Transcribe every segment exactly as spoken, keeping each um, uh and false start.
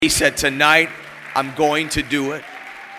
He said, tonight, I'm going to do it.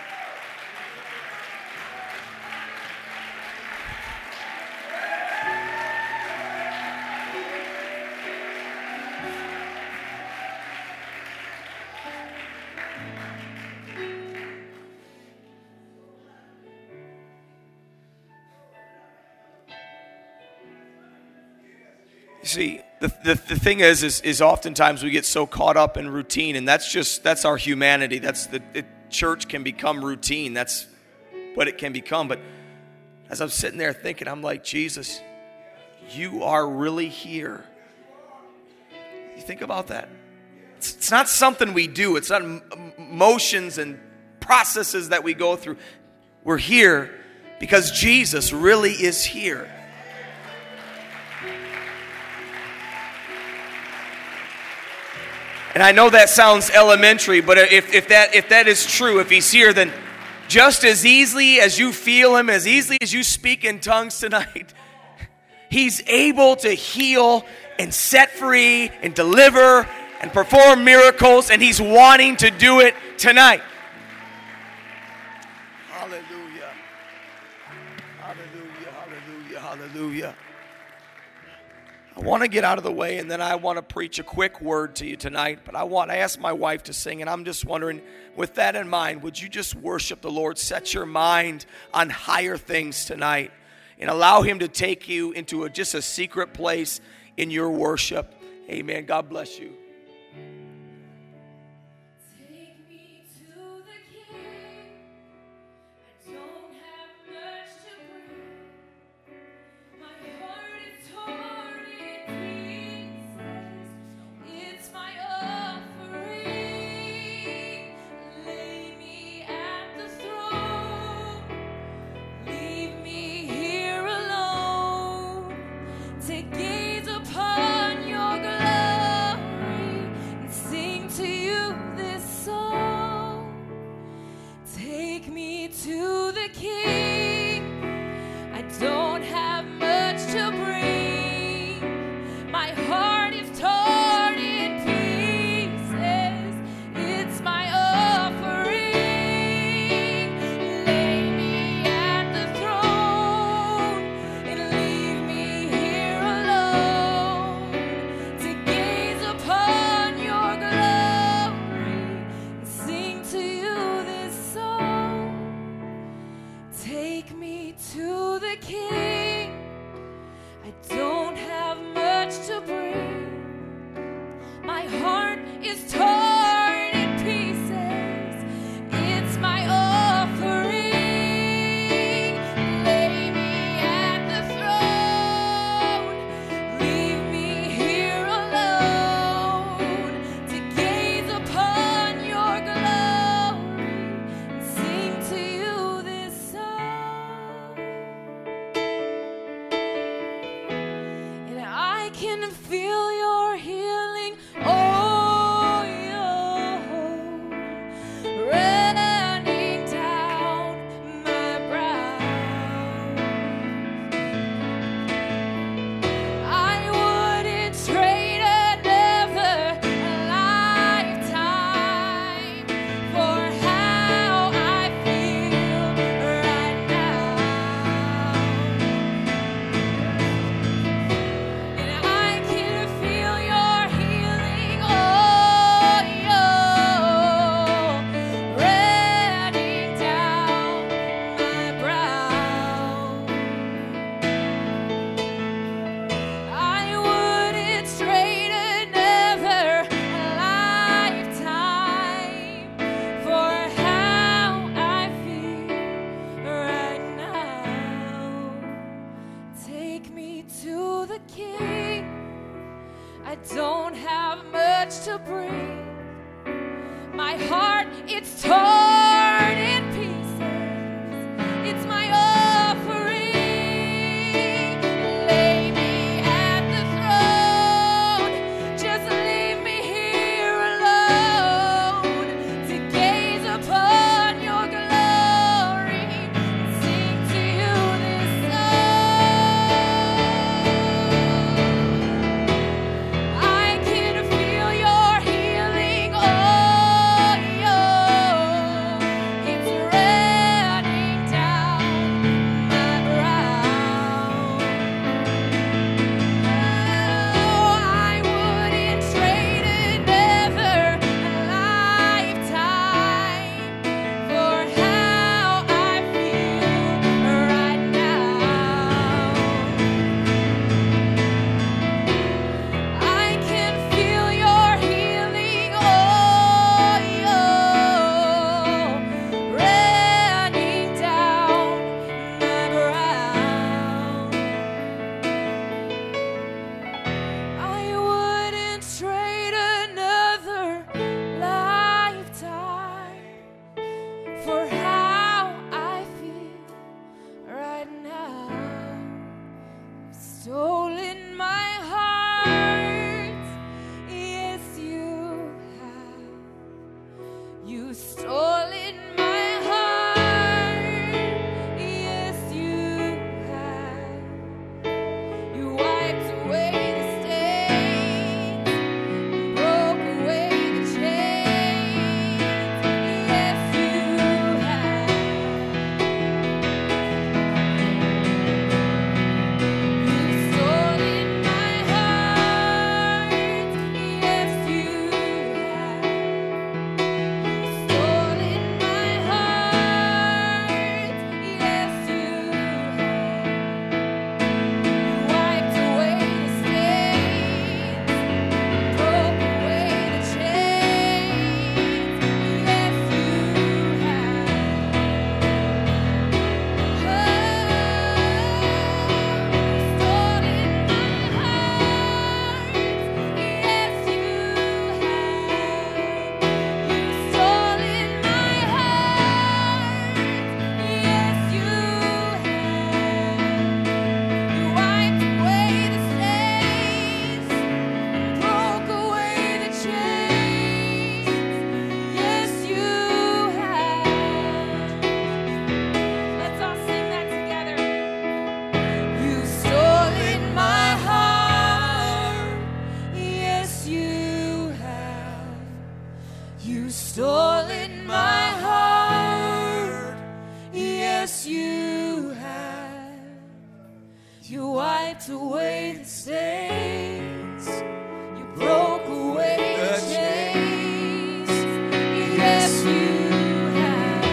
You see, the, the the thing is, is, is oftentimes we get so caught up in routine, and that's just, that's our humanity. That's the it, church can become routine. That's what it can become. But as I'm sitting there thinking, I'm like, Jesus, you are really here. You think about that. It's, it's not something we do. It's not motions and processes that we go through. We're here because Jesus really is here. And I know that sounds elementary, but if, if that if that is true, if he's here, then just as easily as you feel him, as easily as you speak in tongues tonight, he's able to heal and set free and deliver and perform miracles, and he's wanting to do it tonight. Hallelujah. Hallelujah, hallelujah, hallelujah. I want to get out of the way, and then I want to preach a quick word to you tonight. But I want to ask my wife to sing, and I'm just wondering, with that in mind, would you just worship the Lord? Set your mind on higher things tonight, and allow him to take you into a, just a secret place in your worship. Amen. God bless you. Oh You stole in my heart. Yes, you have. You wiped away the stains, broke away the chains. Yes, you have. You stole in my heart. Yes, you have. You stole in my heart. Yes, you have. You wiped away the stains, broke away the chains. Yes, you have. Oh, you stole in my heart. Yes, you have. You stole in my heart. Yes, you have. You wiped away the stains, broke away the chains. Yes, you have. Let's all sing that together. You stole in my heart. Yes, you have. You stole in my heart. Yes, you have. You wiped away the stains. You broke away the chains. Yes, you have.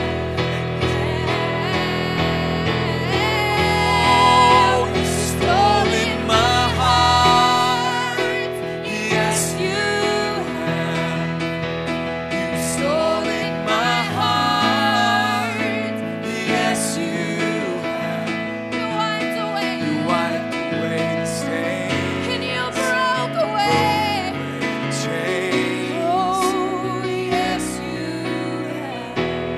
Oh, you stole in my heart. Yes, you have. You stole in my heart. Yes, you have. You wiped away. You wiped away the stains. And you broke away the chains. Oh, yes, you have.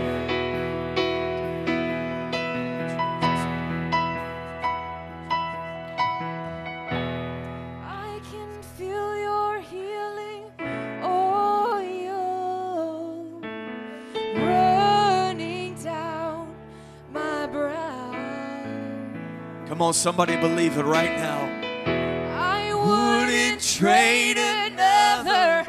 I can feel your healing oil running down my brow. Come on, somebody believe it right now. I wouldn't trade another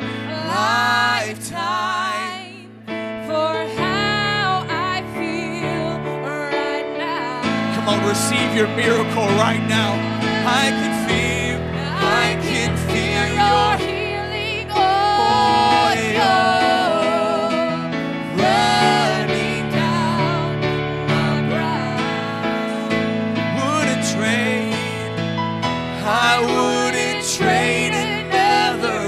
lifetime for how I feel right now. Come on, receive your miracle right now. I can feel, I can feel your your healing oil running down my brow. wouldn't trade. I wouldn't trade another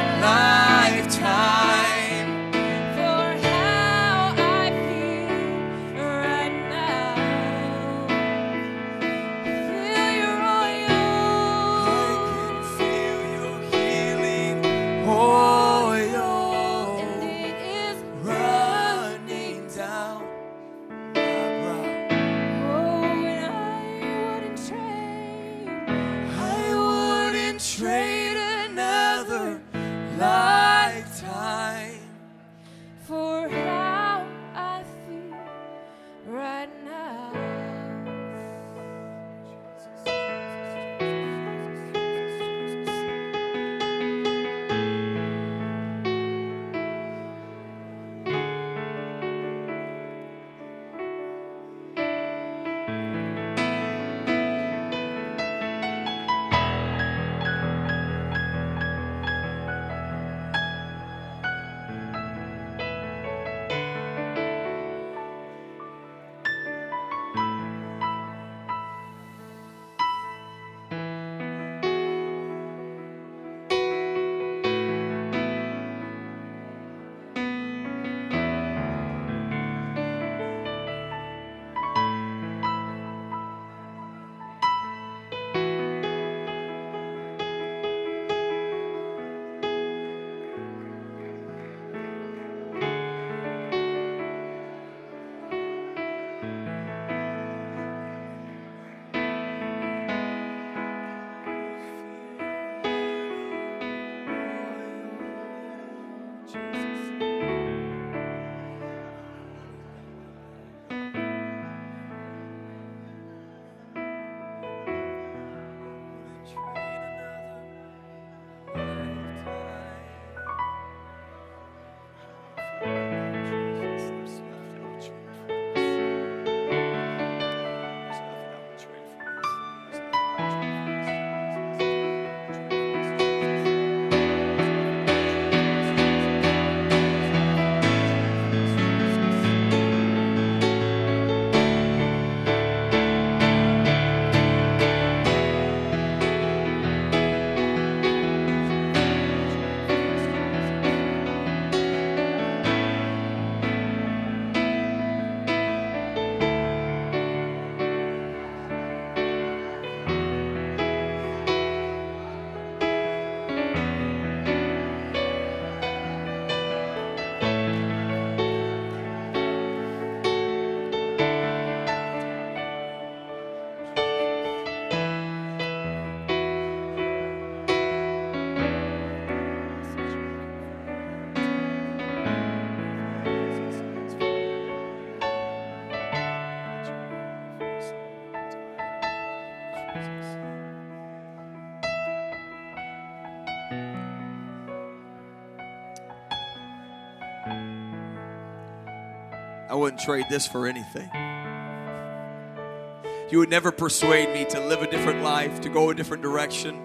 lifetime. For how I feel right now. Feel your oil I wouldn't trade this for anything. You would never persuade me to live a different life, to go a different direction.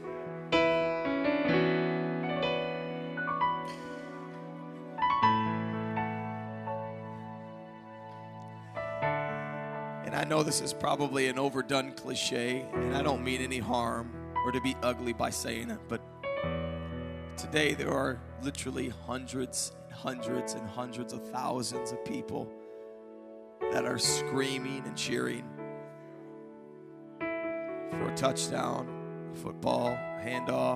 And I know this is probably an overdone cliche, and I don't mean any harm or to be ugly by saying it, but today there are literally hundreds and hundreds and hundreds of thousands of people that are screaming and cheering for a touchdown, football, handoff.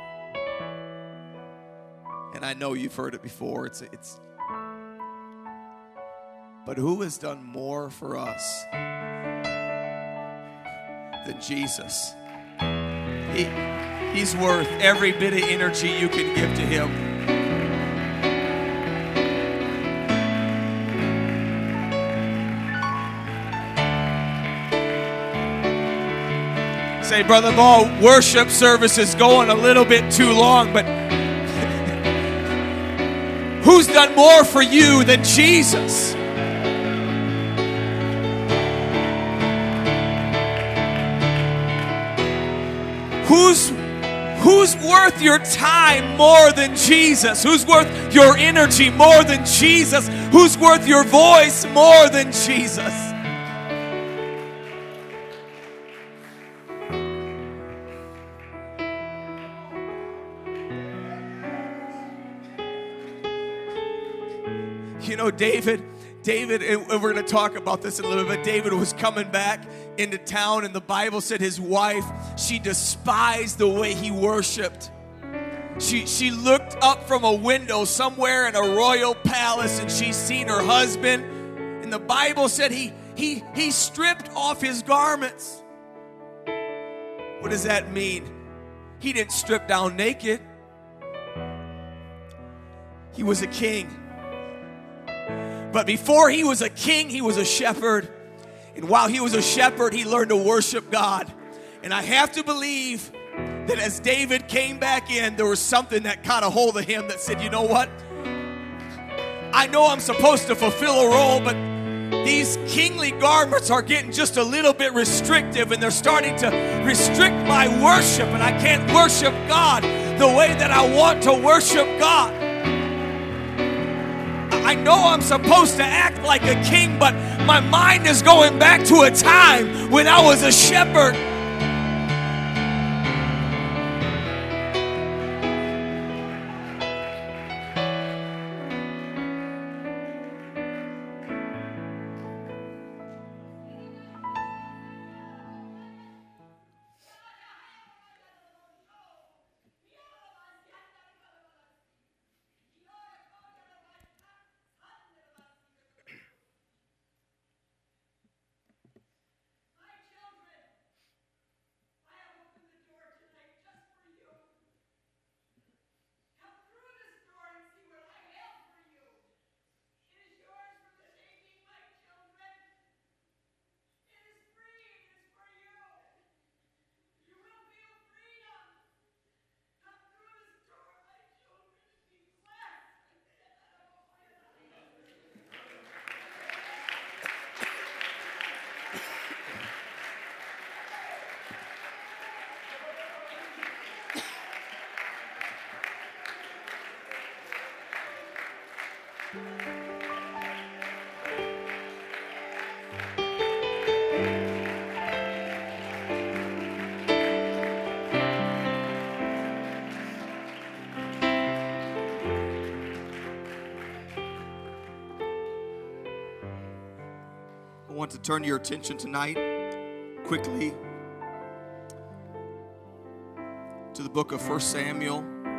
And I know you've heard it before. It's it's but who has done more for us than Jesus? He, he's worth every bit of energy you can give to him. Say, Brother Ball, worship service is going a little bit too long, but who's done more for you than Jesus? Who's, who's worth your time more than Jesus? Who's worth your energy more than Jesus? Who's worth your voice more than Jesus? You know, David, David, and we're going to talk about this in a little bit. David was coming back into town, and the Bible said his wife, she despised the way he worshiped. She, she looked up from a window somewhere in a royal palace, and she seen her husband. And the Bible said he, he, he stripped off his garments. What does that mean? He didn't strip down naked. He was a king. But before he was a king, he was a shepherd. And while he was a shepherd, he learned to worship God. And I have to believe that as David came back in, there was something that caught a hold of him that said, you know what? I know I'm supposed to fulfill a role, but these kingly garments are getting just a little bit restrictive, and they're starting to restrict my worship, and I can't worship God the way that I want to worship God. I know I'm supposed to act like a king, but my mind is going back to a time when I was a shepherd. I want to turn your attention tonight quickly to the book of First Samuel.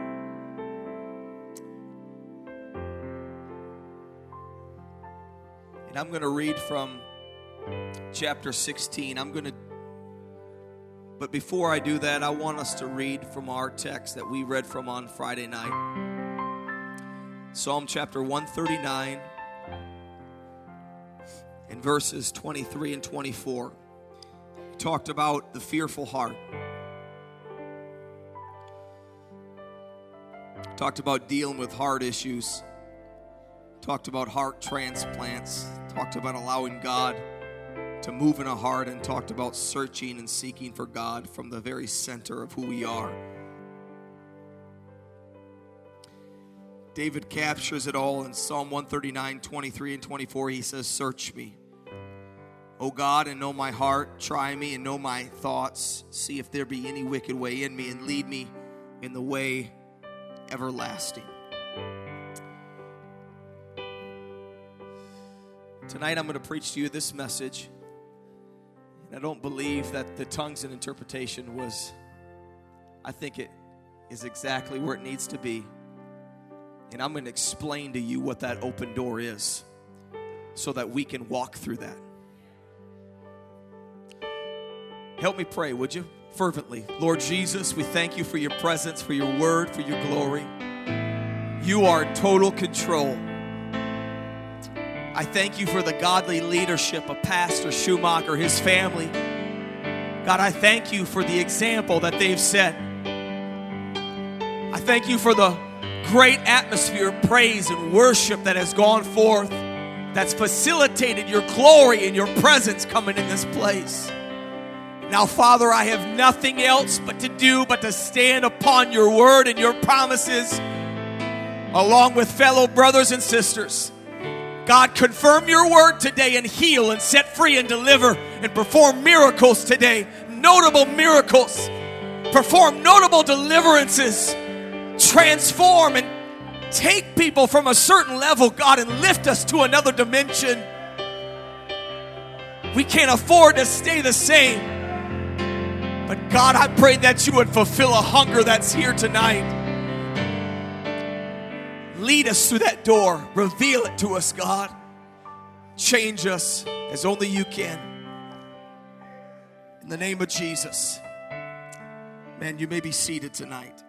And I'm going to read from chapter sixteen. I'm going to, but before I do that, I want us to read from our text that we read from on Friday night. Psalm chapter one thirty-nine. In verses twenty-three and twenty-four, we talked about the fearful heart. Talked about dealing with heart issues. talked about heart transplants, talked about allowing God to move in a heart, and talked about searching and seeking for God from the very center of who we are. David captures it all in Psalm one thirty-nine, twenty-three and twenty-four. He says, "Search me, O God, and know my heart. Try me and know my thoughts. See if there be any wicked way in me, and lead me in the way everlasting." Tonight I'm going to preach to you this message. And I don't believe that the tongues and interpretation was, I think it is exactly where it needs to be. And I'm going to explain to you what that open door is so that we can walk through that. Help me pray, would you? Fervently. Lord Jesus, we thank you for your presence, for your word, for your glory. You are in total control. I thank you for the godly leadership of Pastor Schumacher, his family. God, I thank you for the example that they've set. I thank you for the great atmosphere of praise and worship that has gone forth, that's facilitated your glory and your presence coming in this place. Now, Father, I have nothing else but to do but to stand upon your word and your promises along with fellow brothers and sisters. God, confirm your word today and heal and set free and deliver and perform miracles today. Notable miracles. Perform notable deliverances. Transform and take people from a certain level, God, and lift us to another dimension. We can't afford to stay the same. But God, I pray that you would fulfill a hunger that's here tonight. Lead us through that door. Reveal it to us, God. Change us as only you can. In the name of Jesus. Man, you may be seated tonight.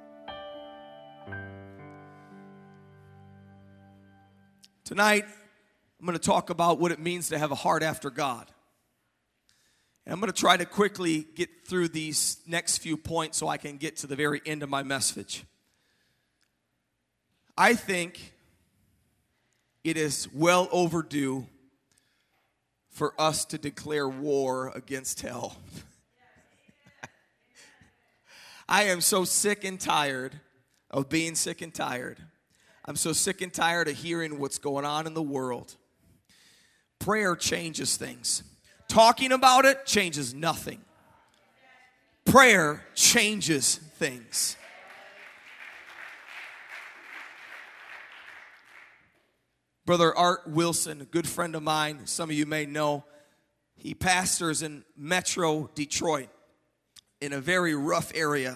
Tonight, I'm going to talk about what it means to have a heart after God. And I'm going to try to quickly get through these next few points so I can get to the very end of my message. I think it is well overdue for us to declare war against hell. I am so sick and tired of being sick and tired. I'm so sick and tired of hearing what's going on in the world. Prayer changes things. Talking about it changes nothing. Prayer changes things. Brother Art Wilson, a good friend of mine, some of you may know, he pastors in Metro Detroit in a very rough area.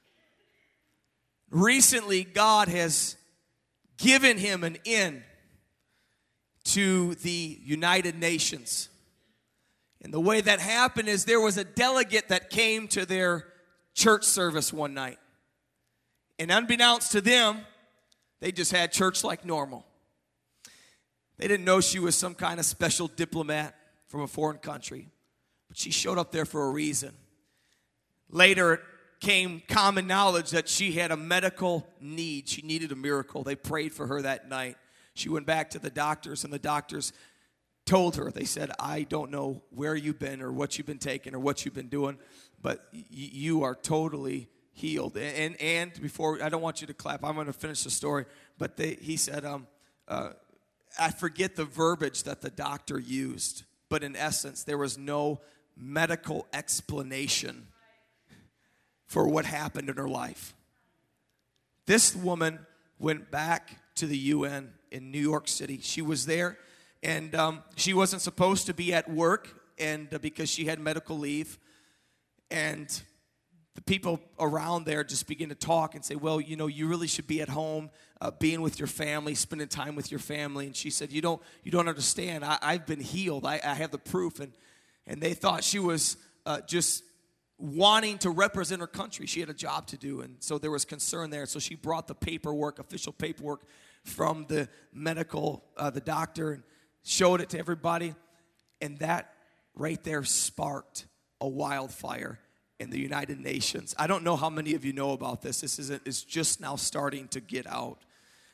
Recently, God has given him an in to the United Nations. And the way that happened is there was a delegate that came to their church service one night. And unbeknownst to them, they just had church like normal. They didn't know she was some kind of special diplomat from a foreign country. But she showed up there for a reason. Later, it came common knowledge that she had a medical need. She needed a miracle. They prayed for her that night. She went back to the doctors, and the doctors told her, they said, I don't know where you've been or what you've been taking or what you've been doing, but y- you are totally healed. And, and and before, I don't want you to clap. I'm going to finish the story. But they, he said, um, uh, I forget the verbiage that the doctor used, but in essence, there was no medical explanation for what happened in her life. This woman went back to the U N in New York City. She was there, and um, she wasn't supposed to be at work, and uh, because she had medical leave, and the people around there just begin to talk and say, well, you know, you really should be at home, uh, being with your family, spending time with your family. And she said, you don't you don't understand. I, I've been healed. I, I have the proof. And, and they thought she was uh, just wanting to represent her country. She had a job to do. And so there was concern there. So she brought the paperwork, official paperwork from the medical, uh, the doctor, and showed it to everybody. And that right there sparked a wildfire in the United Nations. I don't know how many of you know about this. This is it's just now starting to get out.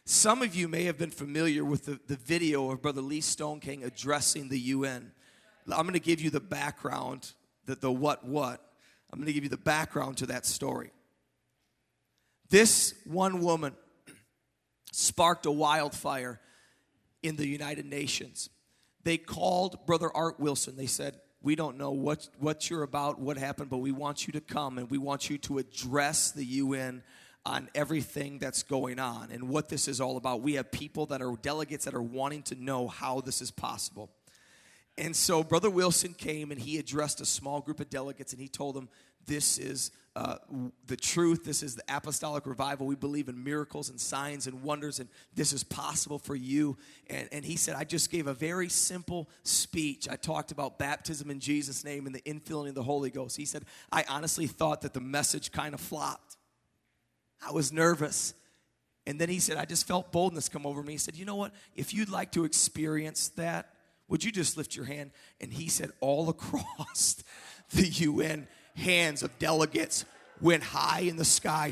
Some of you may have been familiar with the, the video of Brother Lee Stoneking addressing the U N. I'm going to give you the background, the, the what what. I'm going to give you the background to that story. This one woman sparked a wildfire in the United Nations. They called Brother Art Wilson. They said, we don't know what, what you're about, what happened, but we want you to come and we want you to address the U N on everything that's going on and what this is all about. We have people that are delegates that are wanting to know how this is possible. And so Brother Wilson came and he addressed a small group of delegates and he told them, this is uh, the truth. This is the apostolic revival. We believe in miracles and signs and wonders, and this is possible for you. And, and he said, I just gave a very simple speech. I talked about baptism in Jesus' name and the infilling of the Holy Ghost. He said, I honestly thought that the message kind of flopped. I was nervous. And then he said, I just felt boldness come over me. He said, you know what? If you'd like to experience that, would you just lift your hand? And he said, all across the U N, hands of delegates went high in the sky.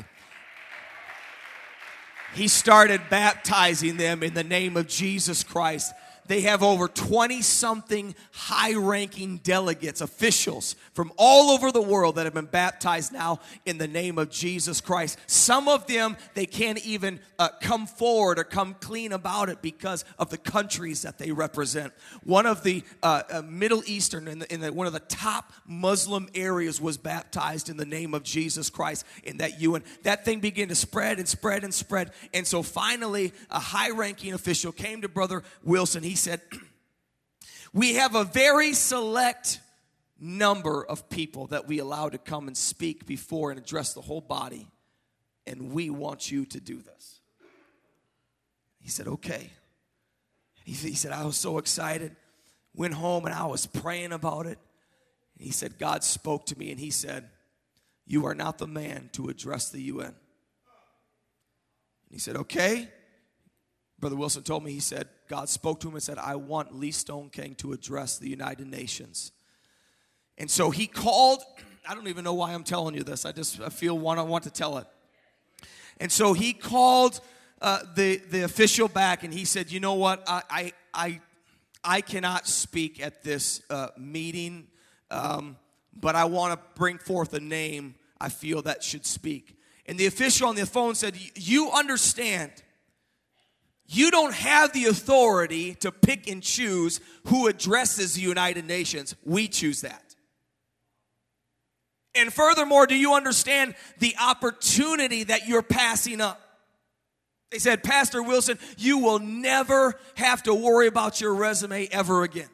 He started baptizing them in the name of Jesus Christ. They have over twenty-something high-ranking delegates, officials from all over the world that have been baptized now in the name of Jesus Christ. Some of them, they can't even uh, come forward or come clean about it because of the countries that they represent. One of the uh, uh, Middle Eastern, in, the, in the, one of the top Muslim areas was baptized in the name of Jesus Christ in that U N. That thing began to spread and spread and spread. And so finally, a high-ranking official came to Brother Wilson. He He said, we have a very select number of people that we allow to come and speak before and address the whole body, and we want you to do this. He said, okay. He, he said, I was so excited. Went home and I was praying about it. And he said, God spoke to me and he said, you are not the man to address the U N. And he said, okay. Brother Wilson told me, he said, God spoke to him and said, I want Lee Stoneking to address the United Nations. And so he called, I don't even know why I'm telling you this. I just I feel one, I want to tell it. And so he called uh, the, the official back and he said, you know what, I I I, I cannot speak at this uh, meeting, um, but I want to bring forth a name I feel that should speak. And the official on the phone said, you understand, you don't have the authority to pick and choose who addresses the United Nations. We choose that. And furthermore, do you understand the opportunity that you're passing up? They said, Pastor Wilson, you will never have to worry about your resume ever again.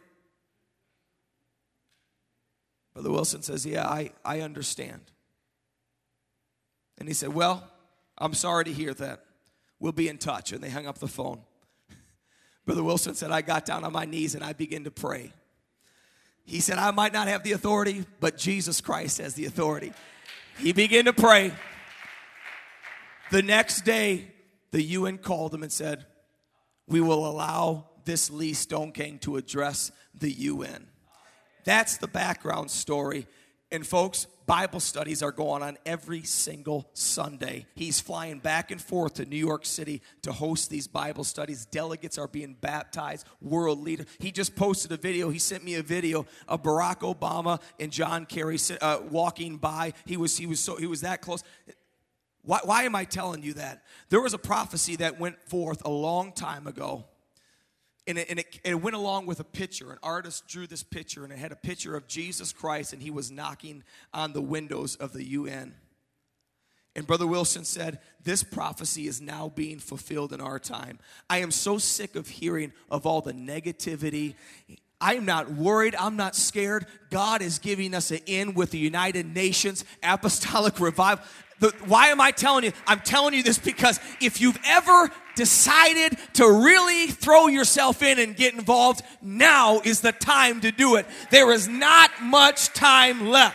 Brother Wilson says, yeah, I, I understand. And he said, well, I'm sorry to hear that. We'll be in touch. And they hung up the phone. Brother Wilson said, I got down on my knees and I began to pray. He said, I might not have the authority, but Jesus Christ has the authority. He began to pray. The next day, the U N called him and said, we will allow this Lee Stoneking to address the U N. That's the background story. And folks, Bible studies are going on every single Sunday. He's flying back and forth to New York City to host these Bible studies. Delegates are being baptized, world leaders. He just posted a video. He sent me a video of Barack Obama and John Kerry uh, walking by. He was he was so he was that close. Why, why am I telling you that? There was a prophecy that went forth a long time ago. And it, and, it, and it went along with a picture. An artist drew this picture, and it had a picture of Jesus Christ, and he was knocking on the windows of the U N. And Brother Wilson said, this prophecy is now being fulfilled in our time. I am so sick of hearing of all the negativity. I'm not worried. I'm not scared. God is giving us an in with the United Nations apostolic revival. The, why am I telling you? I'm telling you this because if you've ever decided to really throw yourself in and get involved, now is the time to do it. There is not much time left.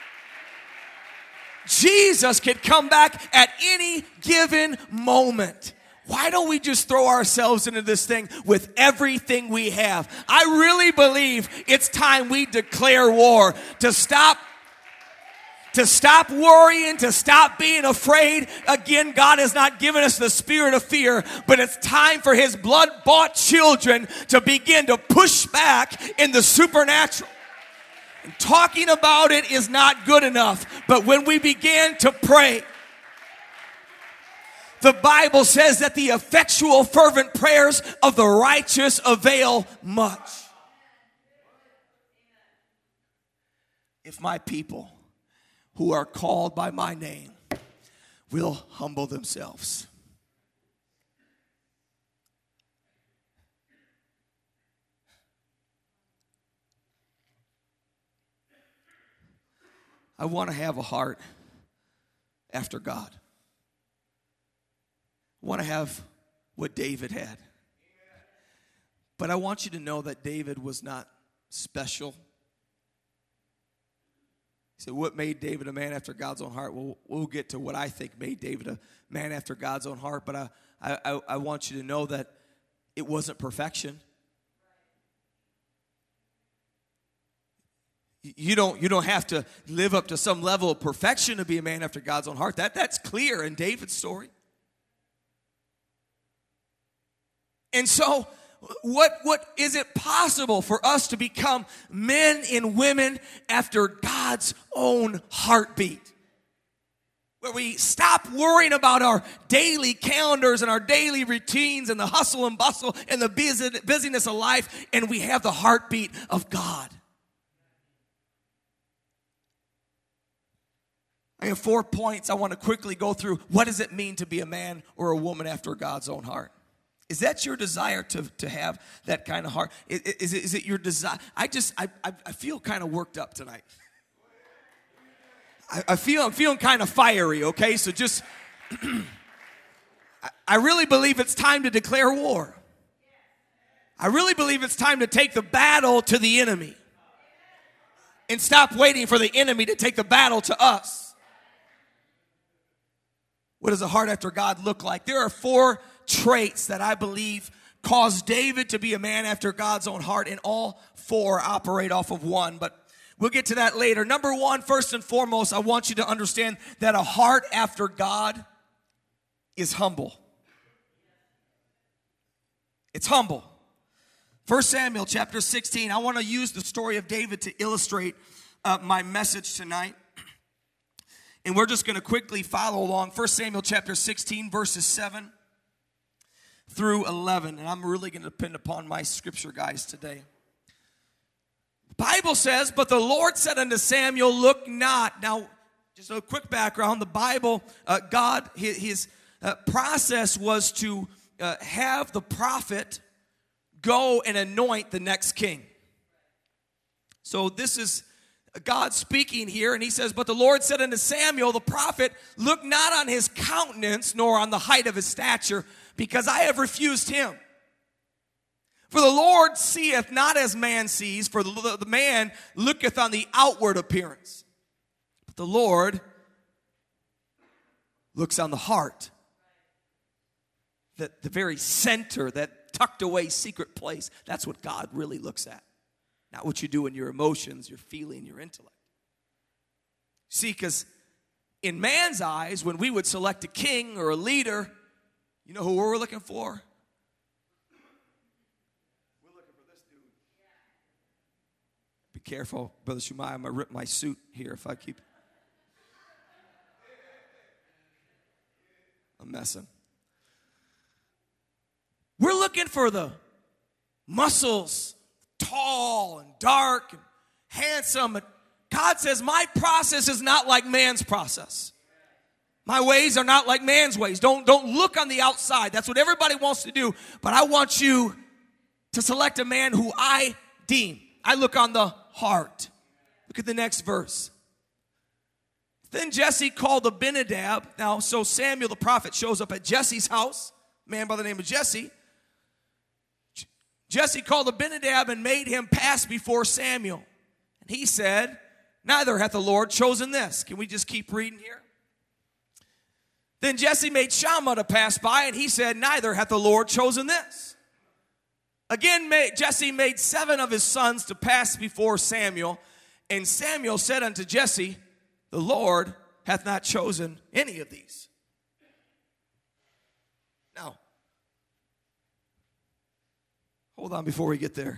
Jesus could come back at any given moment. Why don't we just throw ourselves into this thing with everything we have? I really believe it's time we declare war to stop to stop worrying, to stop being afraid. Again, God has not given us the spirit of fear, but it's time for his blood-bought children to begin to push back in the supernatural. And talking about it is not good enough, but when we begin to pray, the Bible says that the effectual fervent prayers of the righteous avail much. If my people who are called by my name will humble themselves. I want to have a heart after God. I want to have what David had. But I want you to know that David was not special. So what made David a man after God's own heart? Well, we'll get to what I think made David a man after God's own heart, but I, I, I want you to know that it wasn't perfection. You don't, you don't have to live up to some level of perfection to be a man after God's own heart. That, that's clear in David's story. And so, What, what is it possible for us to become men and women after God's own heartbeat? Where we stop worrying about our daily calendars and our daily routines and the hustle and bustle and the busy, busyness of life, and we have the heartbeat of God. I have four points I want to quickly go through. What does it mean to be a man or a woman after God's own heart? Is that your desire to, to have that kind of heart? Is, is, it, is it your desire? I just, I, I, I feel kind of worked up tonight. I, I feel, I'm feeling kind of fiery, okay? So just, I, I really believe it's time to declare war. I really believe it's time to take the battle to the enemy and stop waiting for the enemy to take the battle to us. What does a heart after God look like? There are four traits that I believe caused David to be a man after God's own heart, and all four operate off of one, but we'll get to that later. Number one, first and foremost, I want you to understand that a heart after God is humble. It's humble. First Samuel chapter sixteen, I want to use the story of David to illustrate uh, my message tonight. And we're just going to quickly follow along. First Samuel chapter sixteen, verses seven through eleven. And I'm really going to depend upon my scripture guys today. The Bible says, but the Lord said unto Samuel, look not. Now, just a quick background. The Bible, uh, God, his, his uh, process was to uh, have the prophet go and anoint the next king. So this is God speaking here, and he says, but the Lord said unto Samuel, the prophet, look not on his countenance, nor on the height of his stature, because I have refused him. For the Lord seeth not as man sees, for the, the man looketh on the outward appearance. But the Lord looks on the heart. That the very center, that tucked away secret place, that's what God really looks at. Not what you do in your emotions, your feeling, your intellect. See, because in man's eyes, when we would select a king or a leader, you know who we're looking for? We're looking for this dude. Be careful, Brother Shumai, I'm going to rip my suit here if I keep... I'm messing. We're looking for the muscles, tall and dark and handsome. God says, my process is not like man's process. My ways are not like man's ways. Don't, don't look on the outside. That's what everybody wants to do. But I want you to select a man who I deem. I look on the heart. Look at the next verse. Then Jesse called Abinadab. Now, so Samuel the prophet shows up at Jesse's house, a man by the name of Jesse. Jesse called Abinadab and made him pass before Samuel. And he said, neither hath the Lord chosen this. Can we just keep reading here? Then Jesse made Shammah to pass by, and he said, neither hath the Lord chosen this. Again, Jesse made seven of his sons to pass before Samuel. And Samuel said unto Jesse, the Lord hath not chosen any of these. Now, hold on before we get there.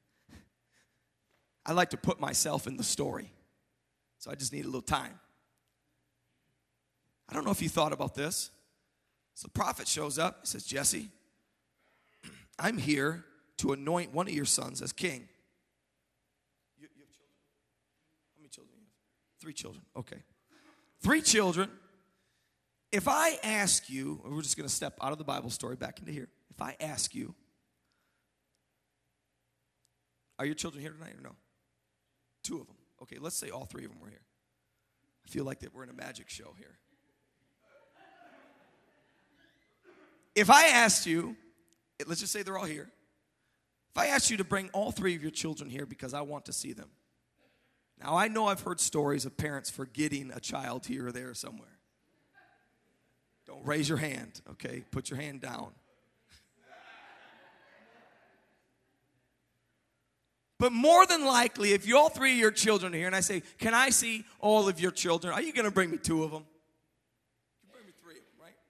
I like to put myself in the story, so I just need a little time. I don't know if you thought about this. So the prophet shows up. He says, Jesse, I'm here to anoint one of your sons as king. You, you have children? How many children do you have? Three children. Okay. Three children. If I ask you, we're just going to step out of the Bible story back into here. If I ask you, are your children here tonight or no? Two of them. Okay, let's say all three of them were here. I feel like that we're in a magic show here. If I asked you, let's just say they're all here. If I asked you to bring all three of your children here because I want to see them. Now, I know I've heard stories of parents forgetting a child here or there somewhere. Don't raise your hand, okay? Put your hand down. But more than likely, if you all three of your children are here, and I say, can I see all of your children? Are you going to bring me two of them? You bring me three of them, right?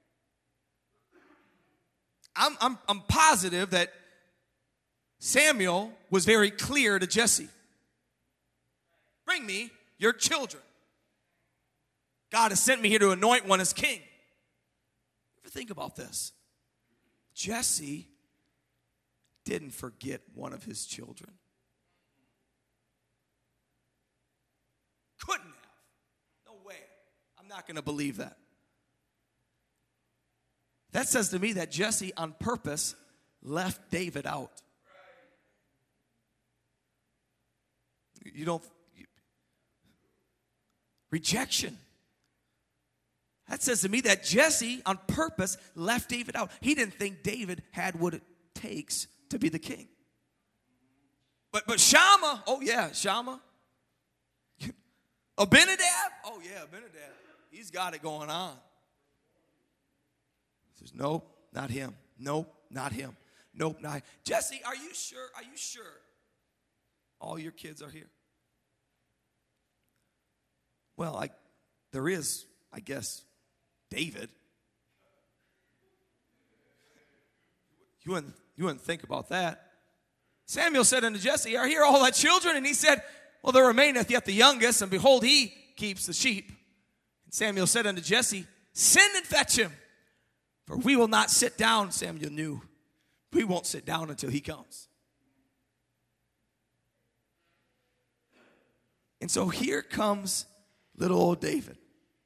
I'm, I'm, I'm positive that Samuel was very clear to Jesse. Bring me your children. God has sent me here to anoint one as king. Ever think about this? Jesse didn't forget one of his children. Couldn't have. No way. I'm not going to believe that. That says to me that Jesse on purpose left David out. You don't, you, rejection. That says to me that Jesse on purpose left David out. He didn't think David had what it takes to be the king. But but Shammah, oh yeah, Shammah. Abinadab? Oh, yeah, Abinadab. He's got it going on. He says, nope, not him. Nope, not him. Nope, not him. Jesse, are you sure? Are you sure all your kids are here? Well, I, there is, I guess, David. You wouldn't, you wouldn't think about that. Samuel said unto Jesse, are here all thy children? And he said, well, there remaineth yet the youngest, and behold, he keeps the sheep. And Samuel said unto Jesse, send and fetch him, for we will not sit down. Samuel knew. We won't sit down until he comes. And so here comes little old David.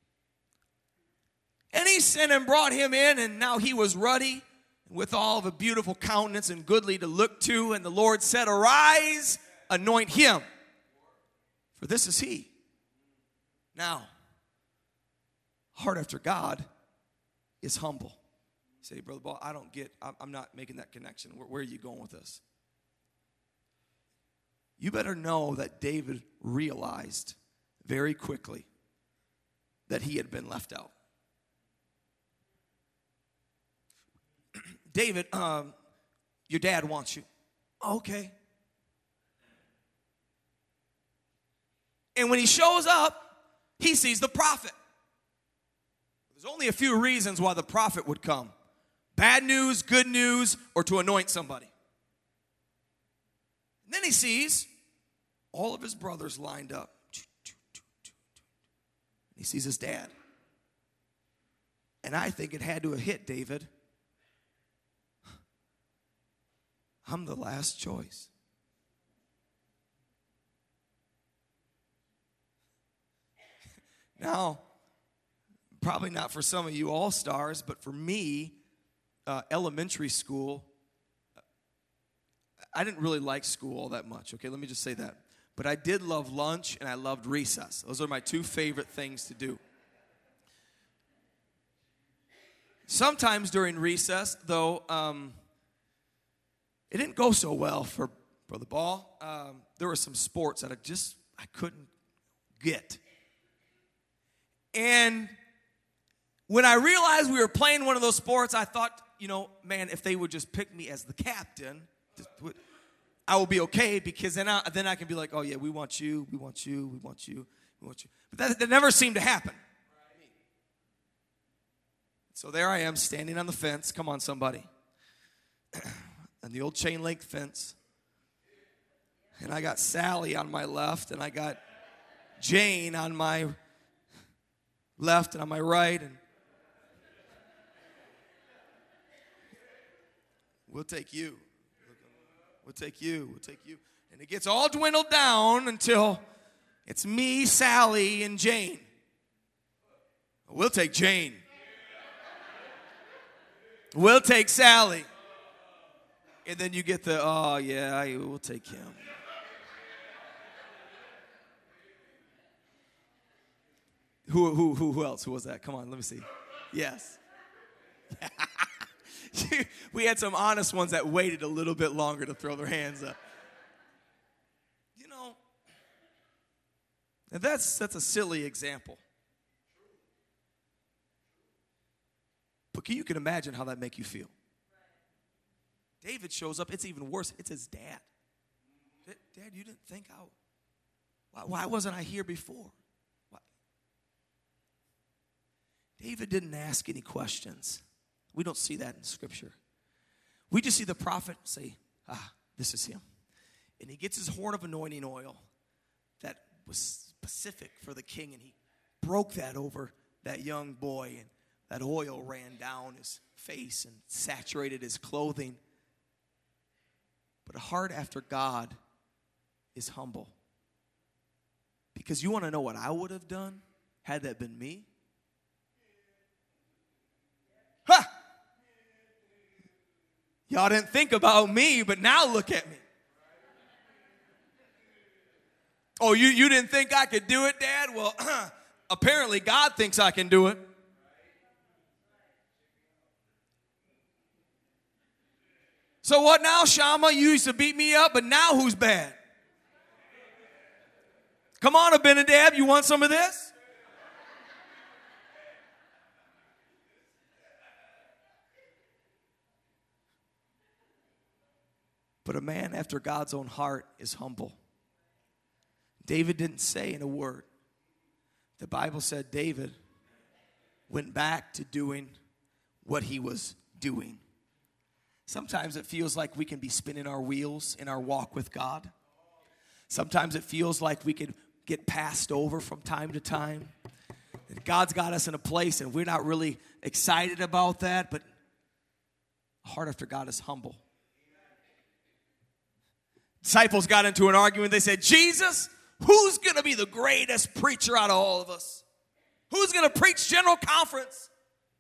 And he sent and brought him in, and now he was ruddy, with all of a beautiful countenance and goodly to look to. And the Lord said, arise, anoint him. For this is he. Now, heart after God is humble. You say, Brother Ball, I don't get, I'm not making that connection. Where, where are you going with this? You better know that David realized very quickly that he had been left out. David, um, your dad wants you. Okay. And when he shows up, he sees the prophet. There's only a few reasons why the prophet would come. Bad news, good news, or to anoint somebody. And then he sees all of his brothers lined up. He sees his dad. And I think it had to have hit David. I'm the last choice. Now, probably not for some of you all-stars, but for me, uh, elementary school, I didn't really like school all that much, okay? Let me just say that. But I did love lunch, and I loved recess. Those are my two favorite things to do. Sometimes during recess, though, um, it didn't go so well for Brother Ball. Um, there were some sports that I just, I couldn't get. And when I realized we were playing one of those sports, I thought, you know, man, if they would just pick me as the captain, I will be okay, because then I, then I can be like, oh, yeah, we want you, we want you, we want you. We want you. But that, that never seemed to happen. So there I am standing on the fence. Come on, somebody. On the old chain link fence. And I got Sally on my left, and I got Jane on my left and on my right. And we'll take you. We'll take you. We'll take you. And it gets all dwindled down until it's me, Sally, and Jane. We'll take Jane. We'll take Sally. And then you get the, oh, yeah, we'll take him. Who, who, who, who else? Who was that? Come on, let me see. Yes. We had some honest ones that waited a little bit longer to throw their hands up. You know, and that's that's a silly example. But you can imagine how that make you feel. David shows up. It's even worse. It's his dad. Dad, you didn't think I... Why, why wasn't I here before? Why? David didn't ask any questions. We don't see that in Scripture. We just see the prophet say, ah, this is him. And he gets his horn of anointing oil that was specific for the king, and he broke that over that young boy, and that oil ran down his face and saturated his clothing. But a heart after God is humble. Because you want to know what I would have done had that been me? Ha! Y'all didn't think about me, but now look at me. Oh, you, you didn't think I could do it, Dad? Well, apparently God thinks I can do it. So what now, Shama? You used to beat me up, but now who's bad? Come on, Abinadab, you want some of this? But a man after God's own heart is humble. David didn't say in a word. The Bible said David went back to doing what he was doing. Sometimes it feels like we can be spinning our wheels in our walk with God. Sometimes it feels like we can get passed over from time to time. God's got us in a place and we're not really excited about that, but a heart after God is humble. Disciples got into an argument. They said, Jesus, who's going to be the greatest preacher out of all of us? Who's going to preach general conference?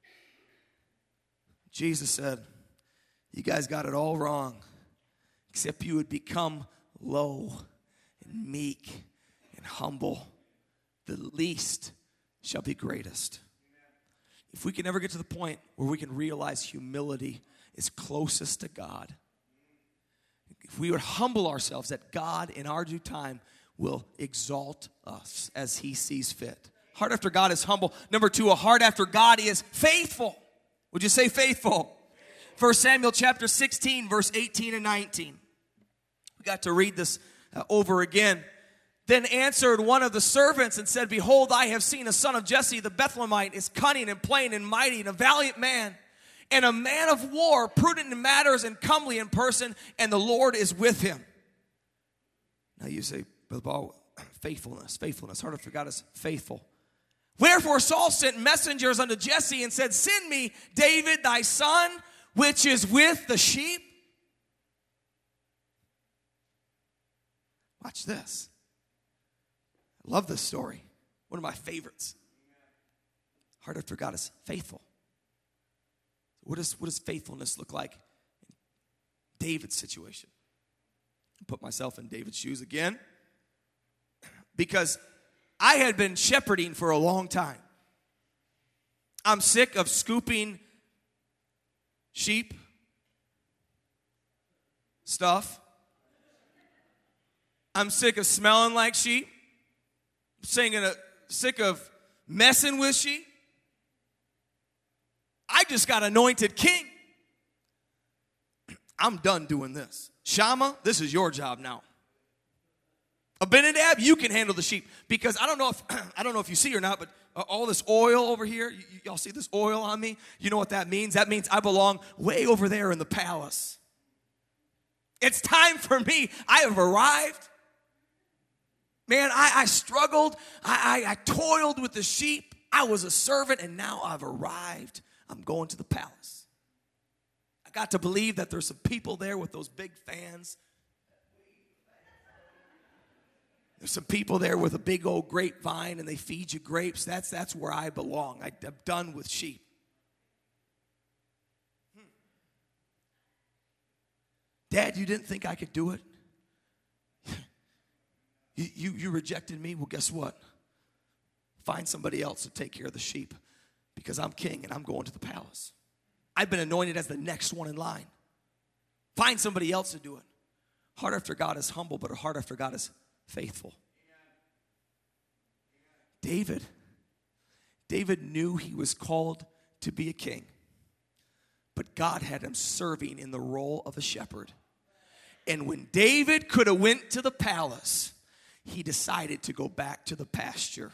Jesus said, you guys got it all wrong, except you would become low and meek and humble. The least shall be greatest. If we can ever get to the point where we can realize humility is closest to God, if we would humble ourselves, that God in our due time will exalt us as he sees fit. Heart after God is humble. Number two, a heart after God is faithful. Would you say faithful? First Samuel chapter sixteen, verse eighteen and nineteen. We got to read this uh, over again. Then answered one of the servants and said, behold, I have seen a son of Jesse the Bethlehemite is cunning and plain and mighty and a valiant man, and a man of war, prudent in matters and comely in person, and the Lord is with him. Now you say, Brother Paul, faithfulness, faithfulness. Heart after God is faithful. Wherefore Saul sent messengers unto Jesse and said, send me David thy son, which is with the sheep. Watch this. I love this story. One of my favorites. Heart after God is faithful. What does, what does faithfulness look like in David's situation? I'll put myself in David's shoes again. Because I had been shepherding for a long time. I'm sick of scooping sheep stuff. I'm sick of smelling like sheep. I'm singing a, sick of messing with sheep. I just got anointed king. I'm done doing this. Shammah, this is your job now. Abinadab, you can handle the sheep. Because I don't know if I don't know if you see or not, but uh, all this oil over here, y- y'all see this oil on me? You know what that means? That means I belong way over there in the palace. It's time for me. I have arrived. Man, I, I struggled. I, I, I toiled with the sheep. I was a servant, and now I've arrived. I'm going to the palace. I got to believe that there's some people there with those big fans. There's some people there with a big old grapevine, and they feed you grapes. That's, that's where I belong. I, I'm done with sheep. Hmm. Dad, you didn't think I could do it? you, you, you rejected me? Well, guess what? Find somebody else to take care of the sheep, because I'm king and I'm going to the palace. I've been anointed as the next one in line. Find somebody else to do it. Heart after God is humble, but a heart after God is faithful. David, David knew he was called to be a king, but God had him serving in the role of a shepherd. And when David could have went to the palace, he decided to go back to the pasture.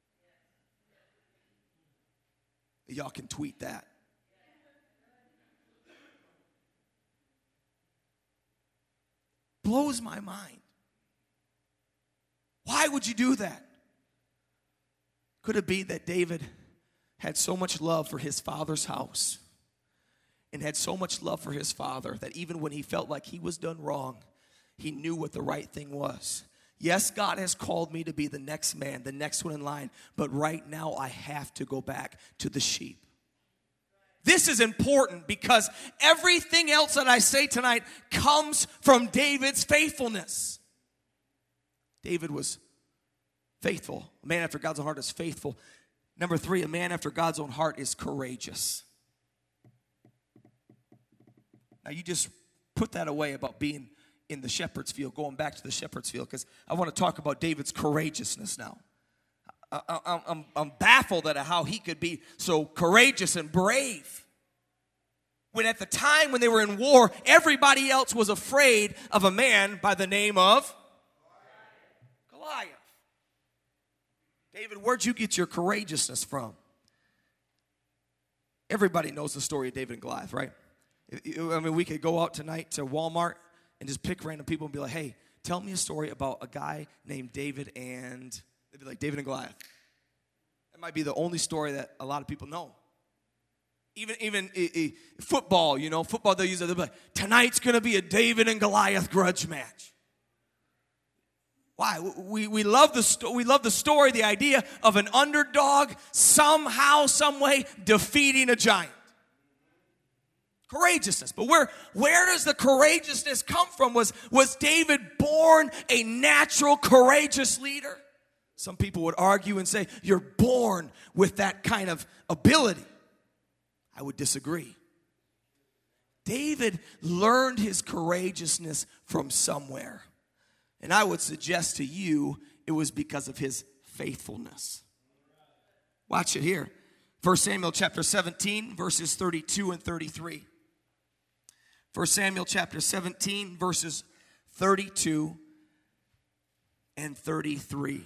Y'all can tweet that. Blows my mind. Why would you do that? Could it be that David had so much love for his father's house and had so much love for his father that even when he felt like he was done wrong, he knew what the right thing was? Yes, God has called me to be the next man, the next one in line, but right now I have to go back to the sheep. This is important because everything else that I say tonight comes from David's faithfulness. David was faithful. A man after God's own heart is faithful. Number three, a man after God's own heart is courageous. Now you just put that away about being in the shepherd's field, going back to the shepherd's field, because I want to talk about David's courageousness now. I, I, I'm, I'm baffled at how he could be so courageous and brave when at the time when they were in war, everybody else was afraid of a man by the name of Goliath. David, where'd you get your courageousness from? Everybody knows the story of David and Goliath, right? I mean, we could go out tonight to Walmart and just pick random people and be like, hey, tell me a story about a guy named David and, they'd be like, David and Goliath. That might be the only story that a lot of people know. Even even e, e, football, you know, football, they'll use it. They'll be like, tonight's going to be a David and Goliath grudge match. Why? We, we, love the sto- we love the story, the idea of an underdog somehow, some way defeating a giant. Courageousness. But where, where does the courageousness come from? Was, was David born a natural, courageous leader? Some people would argue and say, you're born with that kind of ability. I would disagree. David learned his courageousness from somewhere. And I would suggest to you it was because of his faithfulness. Watch it here. First Samuel chapter seventeen, verses thirty-two and thirty-three. First Samuel chapter seventeen, verses thirty-two and thirty-three.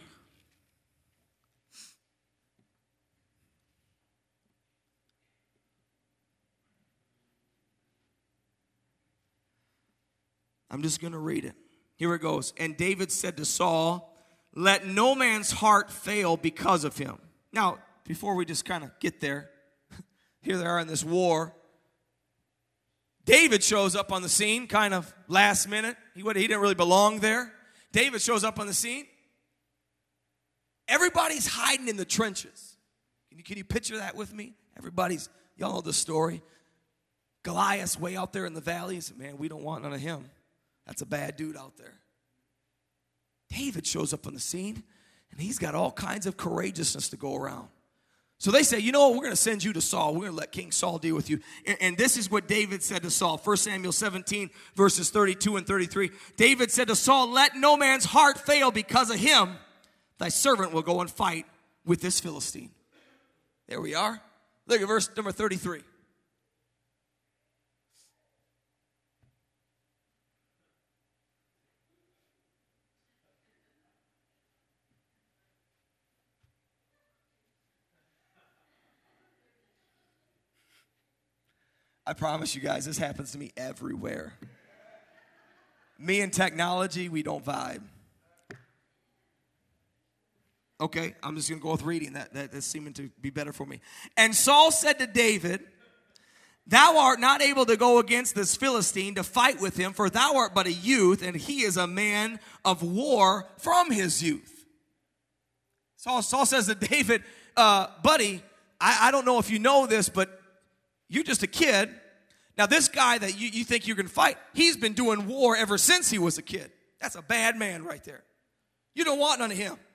I'm just going to read it. Here it goes. And David said to Saul, let no man's heart fail because of him. Now, before we just kind of get there, here they are in this war. David shows up on the scene kind of last minute. He, he didn't really belong there. David shows up on the scene. Everybody's hiding in the trenches. Can you, can you picture that with me? Everybody's, y'all know the story. Goliath's way out there in the valleys. Man, we don't want none of him. That's a bad dude out there. David shows up on the scene, and he's got all kinds of courageousness to go around. So they say, you know what, we're going to send you to Saul. We're going to let King Saul deal with you. And, and this is what David said to Saul. First Samuel seventeen, verses thirty-two and thirty-three. David said to Saul, let no man's heart fail because of him. Thy servant will go and fight with this Philistine. There we are. Look at verse number thirty-three. I promise you guys, this happens to me everywhere. Me and technology, we don't vibe. Okay, I'm just going to go with reading. That, that that's seeming to be better for me. And Saul said to David, thou art not able to go against this Philistine to fight with him, for thou art but a youth, and he is a man of war from his youth. Saul, Saul says to David, uh, buddy, I, I don't know if you know this, but you're just a kid. Now, this guy that you, you think you can fight, he's been doing war ever since he was a kid. That's a bad man right there. You don't want none of him.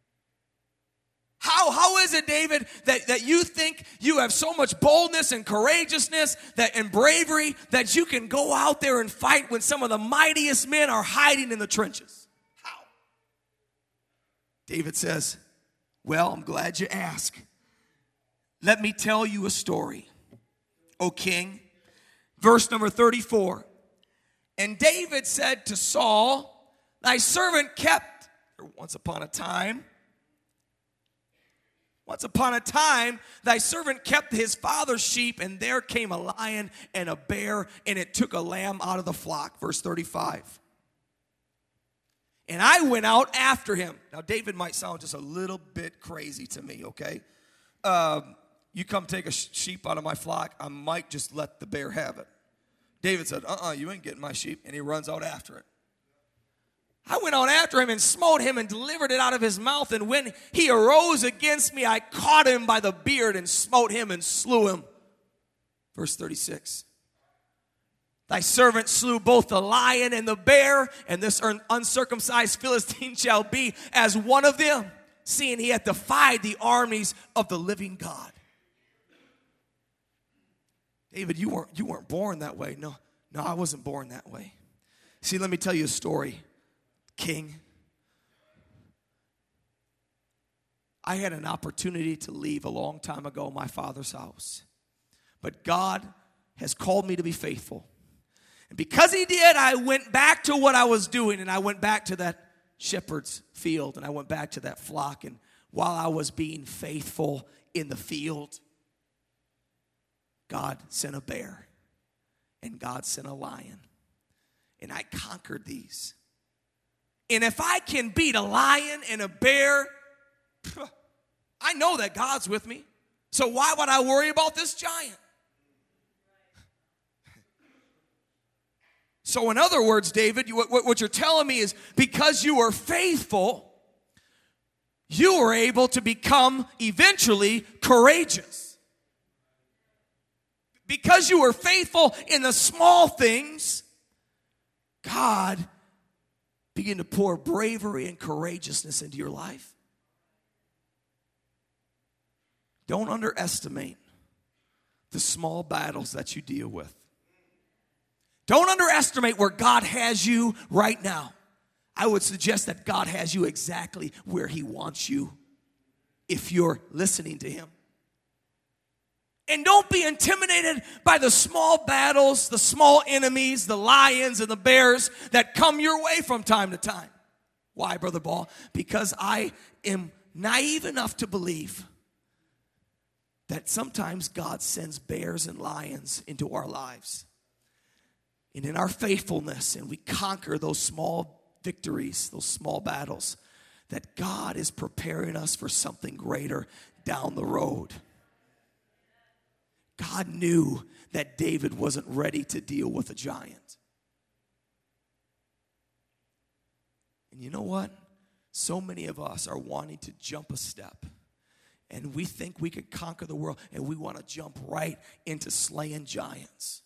How, how is it, David, that, that you think you have so much boldness and courageousness that, and bravery that you can go out there and fight when some of the mightiest men are hiding in the trenches? How? David says, well, I'm glad you asked. Let me tell you a story, O king. Verse number thirty-four. And David said to Saul, thy servant kept, once upon a time, Once upon a time, thy servant kept his father's sheep, and there came a lion and a bear, and it took a lamb out of the flock. Verse thirty-five. And I went out after him. Now, David might sound just a little bit crazy to me, okay? Um, you come take a sheep out of my flock, I might just let the bear have it. David said, uh-uh, you ain't getting my sheep, and he runs out after it. I went on after him and smote him and delivered it out of his mouth. And when he arose against me, I caught him by the beard and smote him and slew him. Verse thirty-six. Thy servant slew both the lion and the bear, and this uncircumcised Philistine shall be as one of them, seeing he hath defied the armies of the living God. David, you weren't, you weren't born that way. No, no, I wasn't born that way. See, let me tell you a story. King, I had an opportunity to leave a long time ago my father's house. But God has called me to be faithful. And because he did, I went back to what I was doing, and I went back to that shepherd's field, and I went back to that flock. And while I was being faithful in the field, God sent a bear, and God sent a lion, and I conquered these. And if I can beat a lion and a bear, I know that God's with me. So why would I worry about this giant? So in other words, David, what, what you're telling me is because you were faithful, you were able to become eventually courageous. Because you were faithful in the small things, God begin to pour bravery and courageousness into your life. Don't underestimate the small battles that you deal with. Don't underestimate where God has you right now. I would suggest that God has you exactly where he wants you if you're listening to him. And don't be intimidated by the small battles, the small enemies, the lions and the bears that come your way from time to time. Why, Brother Ball? Because I am naive enough to believe that sometimes God sends bears and lions into our lives. And in our faithfulness, and we conquer those small victories, those small battles, that God is preparing us for something greater down the road. God knew that David wasn't ready to deal with a giant. And you know what? So many of us are wanting to jump a step. And we think we could conquer the world, and we want to jump right into slaying giants.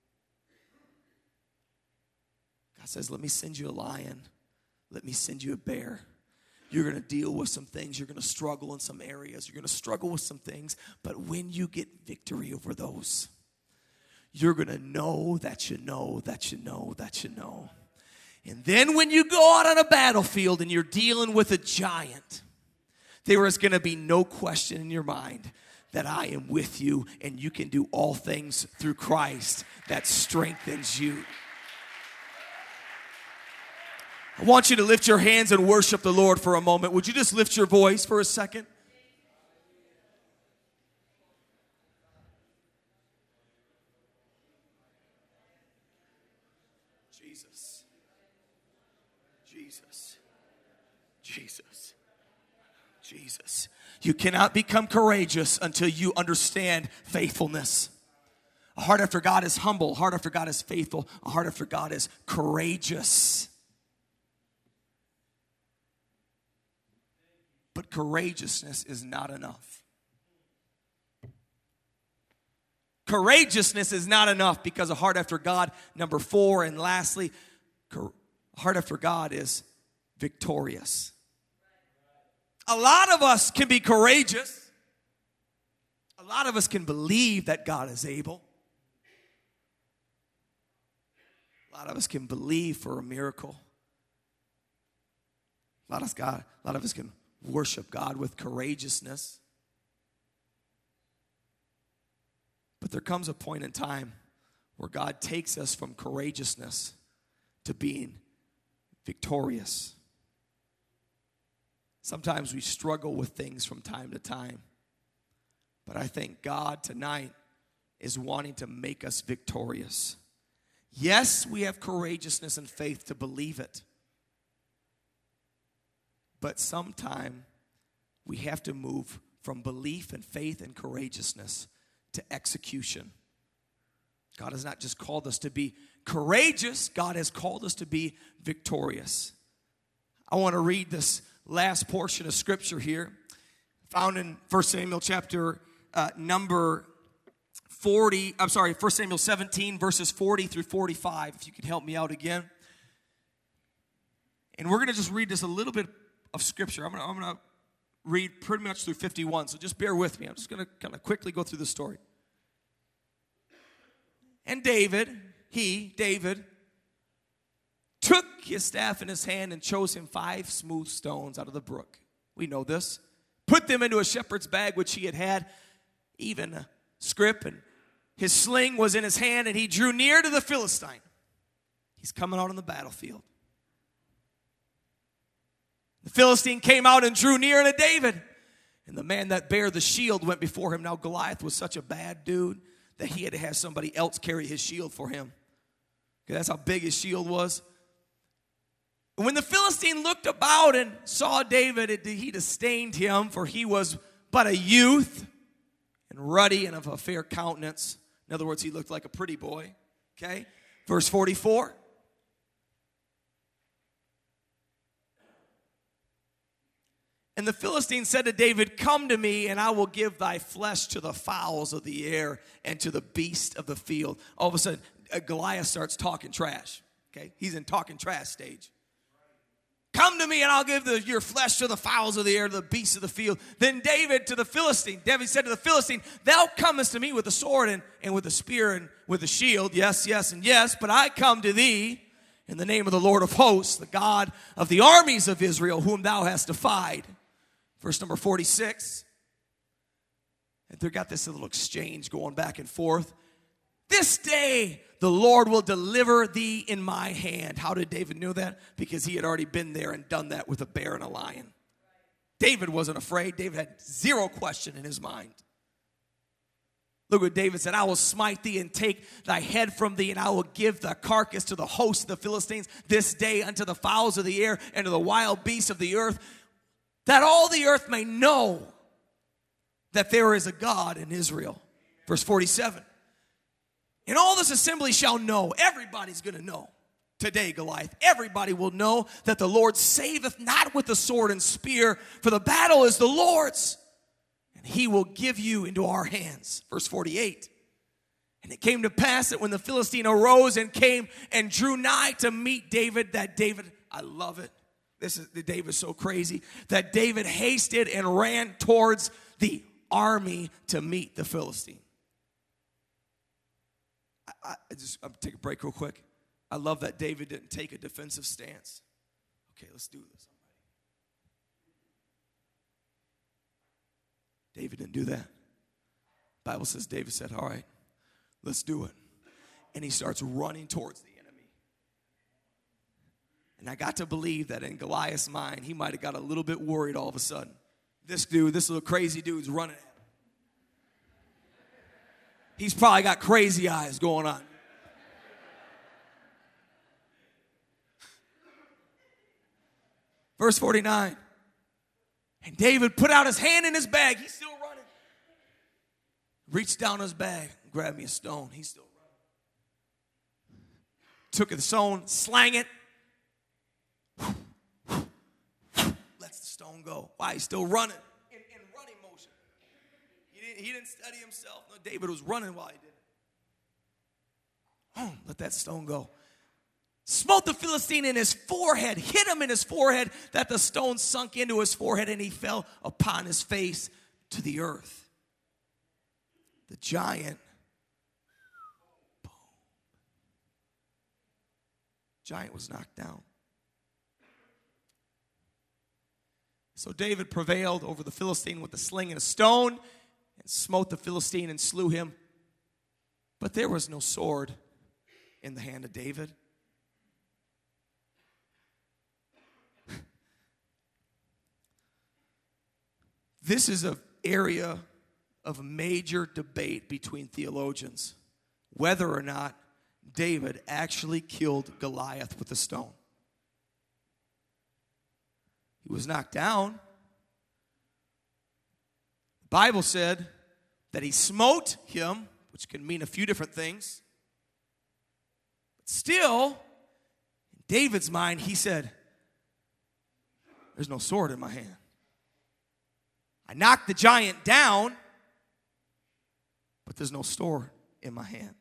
God says, let me send you a lion. Let me send you a bear. You're going to deal with some things. You're going to struggle in some areas. You're going to struggle with some things. But when you get victory over those, you're going to know that you know that you know that you know. And then when you go out on a battlefield and you're dealing with a giant, there is going to be no question in your mind that I am with you, and you can do all things through Christ that strengthens you. I want you to lift your hands and worship the Lord for a moment. Would you just lift your voice for a second? Jesus. Jesus. Jesus. You cannot become courageous until you understand faithfulness. A heart after God is humble. A heart after God is faithful. A heart after God is courageous. But courageousness is not enough. Courageousness is not enough because a heart after God, number four, and lastly, a heart after God is victorious. A lot of us can be courageous. A lot of us can believe that God is able. A lot of us can believe for a miracle. A lot of us, God, a lot of us can worship God with courageousness. But there comes a point in time where God takes us from courageousness to being victorious. Sometimes we struggle with things from time to time. But I think God tonight is wanting to make us victorious. Yes, we have courageousness and faith to believe it. But sometime we have to move from belief and faith and courageousness to execution. God has not just called us to be courageous, God has called us to be victorious. I want to read this last portion of scripture here, found in First Samuel chapter uh, number forty, I'm sorry, First Samuel seventeen, verses forty through forty-five, if you could help me out again. And we're going to just read this a little bit of scripture. I'm going to, I'm going to read pretty much through fifty-one, so just bear with me. I'm just going to kind of quickly go through the story. And David, he, David, took his staff in his hand and chose him five smooth stones out of the brook. We know this. Put them into a shepherd's bag, which he had had, even a scrip, and his sling was in his hand, and he drew near to the Philistine. He's coming out on the battlefield. The Philistine came out and drew near to David, and the man that bare the shield went before him. Now Goliath was such a bad dude that he had to have somebody else carry his shield for him. Okay, that's how big his shield was. And when the Philistine looked about and saw David, it, he disdained him, for he was but a youth and ruddy and of a fair countenance. In other words, he looked like a pretty boy. Okay, verse forty-four. And the Philistine said to David, "Come to me, and I will give thy flesh to the fowls of the air and to the beast of the field." All of a sudden, uh, Goliath starts talking trash. Okay, he's in talking trash stage. "Come to me, and I'll give the, your flesh to the fowls of the air, to the beasts of the field." Then David to the Philistine, David said to the Philistine, "Thou comest to me with a sword and, and with a spear and with a shield. Yes, yes, and yes, but I come to thee in the name of the Lord of hosts, the God of the armies of Israel, whom thou hast defied." Verse number forty-six. And they got this little exchange going back and forth. "This day the Lord will deliver thee in my hand." How did David know that? Because he had already been there and done that with a bear and a lion. David wasn't afraid. David had zero question in his mind. Look what David said. "I will smite thee and take thy head from thee, and I will give the carcass to the host of the Philistines this day unto the fowls of the air and to the wild beasts of the earth, that all the earth may know that there is a God in Israel." Verse forty-seven. "And all this assembly shall know," everybody's going to know today, Goliath. Everybody will know that the Lord saveth not with the sword and spear, for the battle is the Lord's, and he will give you into our hands. Verse forty-eight. "And it came to pass that when the Philistine arose and came and drew nigh to meet David," that David, I love it. This is, David's so crazy, that David hasted and ran towards the army to meet the Philistine. I, I just, I'll take a break real quick. I love that David didn't take a defensive stance. Okay, let's do this. David didn't do that. The Bible says David said, "All right, let's do it." And he starts running towards the enemy. And I got to believe that in Goliath's mind, he might have got a little bit worried all of a sudden. This dude, this little crazy dude's running at him. He's probably got crazy eyes going on. Verse forty-nine. And David put out his hand in his bag. He's still running. Reached down his bag, grabbed me a stone. He's still running. Took the stone, slang it. Lets the stone go. Why? He's still running. In, in running motion. He didn't, he didn't study himself. No, David was running while he did it. Oh, let that stone go. Smote the Philistine in his forehead, hit him in his forehead, that the stone sunk into his forehead, and he fell upon his face to the earth. The giant, boom. Giant was knocked down. So David prevailed over the Philistine with a sling and a stone, and smote the Philistine and slew him. But there was no sword in the hand of David. This is an area of major debate between theologians, whether or not David actually killed Goliath with a stone. He was knocked down. The Bible said that he smote him, which can mean a few different things. But still, in David's mind, he said, there's no sword in my hand. I knocked the giant down, but there's no sword in my hand.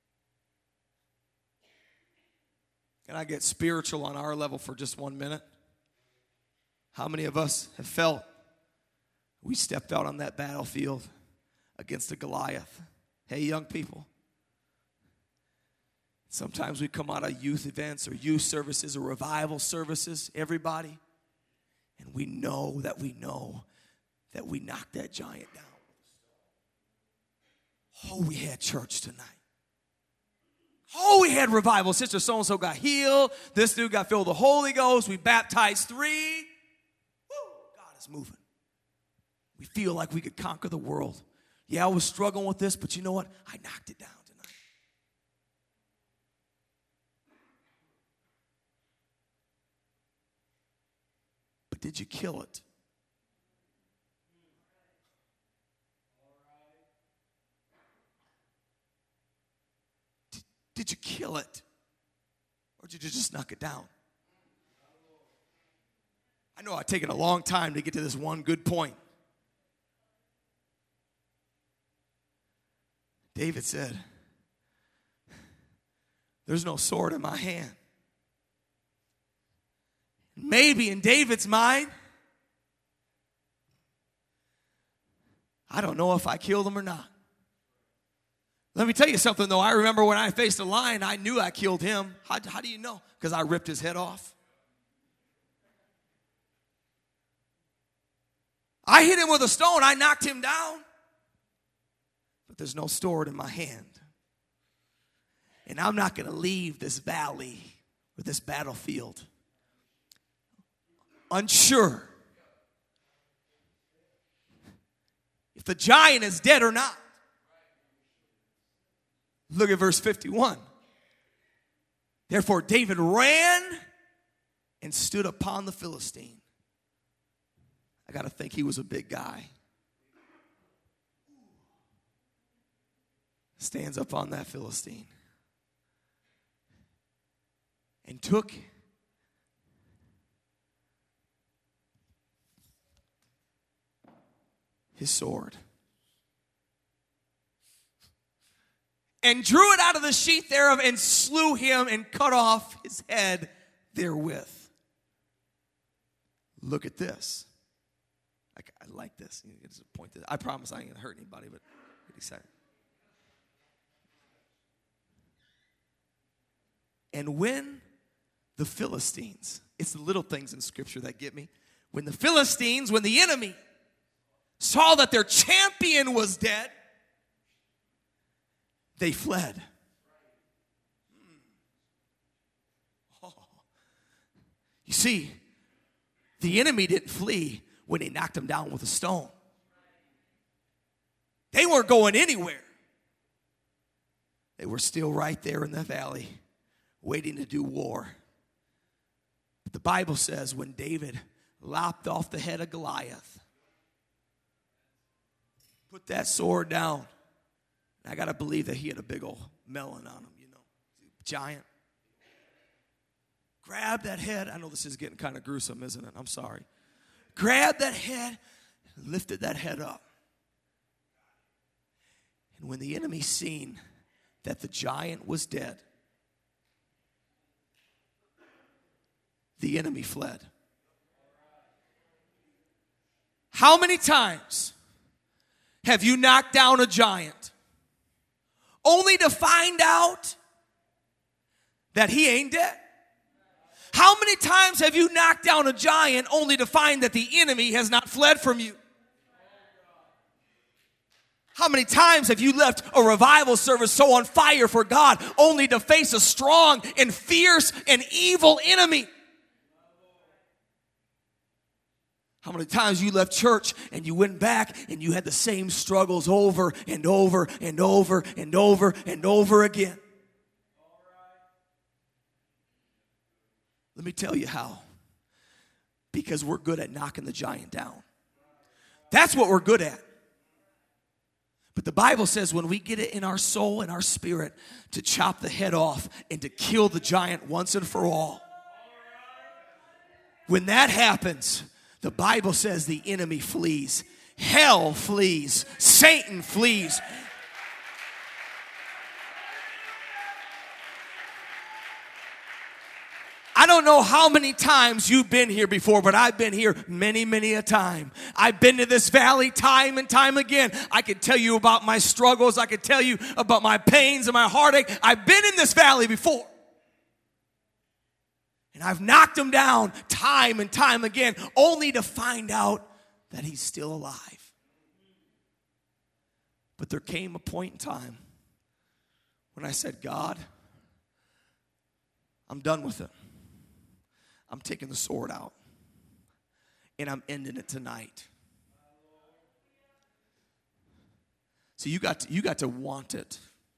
Can I get spiritual on our level for just one minute? How many of us have felt we stepped out on that battlefield against a Goliath? Hey, young people. Sometimes we come out of youth events or youth services or revival services, everybody, and we know that we know that we knocked that giant down. Oh, we had church tonight. Oh, we had revival. Sister so-and-so got healed. This dude got filled with the Holy Ghost. We baptized three. Woo, God is moving. We feel like we could conquer the world. Yeah, I was struggling with this, but you know what? I knocked it down tonight. But did you kill it? Did you kill it? Or did you just knock it down? I know I've taken a long time to get to this one good point. David said, there's no sword in my hand. Maybe in David's mind, I don't know if I killed him or not. Let me tell you something, though. I remember when I faced a lion, I knew I killed him. How, how do you know? Because I ripped his head off. I hit him with a stone. I knocked him down. But there's no sword in my hand. And I'm not going to leave this valley or this battlefield unsure if the giant is dead or not. Look at verse fifty-one. Therefore David ran and stood upon the Philistine. I got to think he was a big guy. Stands up on that Philistine and took his sword and drew it out of the sheath thereof and slew him and cut off his head therewith. Look at this. I, I like this. It's a point that I promise I ain't going to hurt anybody, but get excited. And when the Philistines, it's the little things in Scripture that get me. When the Philistines, when the enemy saw that their champion was dead, they fled. Oh. You see, the enemy didn't flee when they knocked him down with a stone. They weren't going anywhere. They were still right there in the valley, waiting to do war. But the Bible says when David lopped off the head of Goliath, put that sword down, I got to believe that he had a big old melon on him, you know, giant. Grab that head. I know this is getting kind of gruesome, isn't it? I'm sorry. Grab that head, lifted that head up. And when the enemy seen that the giant was dead, the enemy fled. How many times have you knocked down a giant only to find out that he ain't dead? How many times have you knocked down a giant only to find that the enemy has not fled from you? How many times have you left a revival service so on fire for God only to face a strong and fierce and evil enemy? How many times you left church and you went back and you had the same struggles over and over and over and over and over again? Let me tell you how. Because we're good at knocking the giant down. That's what we're good at. But the Bible says when we get it in our soul and our spirit to chop the head off and to kill the giant once and for all, when that happens, the Bible says the enemy flees. Hell flees. Satan flees. I don't know how many times you've been here before, but I've been here many, many a time. I've been to this valley time and time again. I could tell you about my struggles. I could tell you about my pains and my heartache. I've been in this valley before. And I've knocked him down time and time again, only to find out that he's still alive. But there came a point in time when I said, God, I'm done with it. I'm taking the sword out, and I'm ending it tonight. So you got to, you got to want it.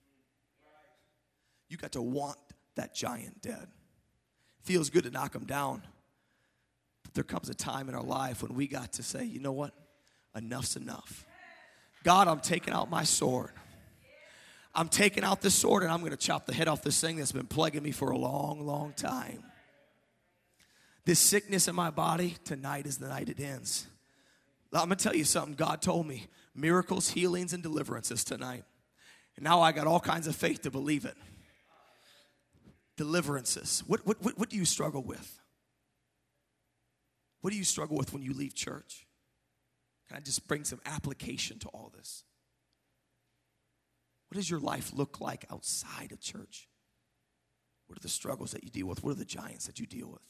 You got to want that giant dead. Feels good to knock him down, but there comes a time in our life when we got to say, you know what? Enough's enough. God, I'm taking out my sword. I'm taking out this sword, and I'm going to chop the head off this thing that's been plaguing me for a long, long time. This sickness in my body, tonight is the night it ends. I'm going to tell you something. God told me miracles, healings, and deliverances tonight. And now I got all kinds of faith to believe it. Deliverances. What, what, what, what do you struggle with? What do you struggle with when you leave church? Can I just bring some application to all this? What does your life look like outside of church? What are the struggles that you deal with? What are the giants that you deal with?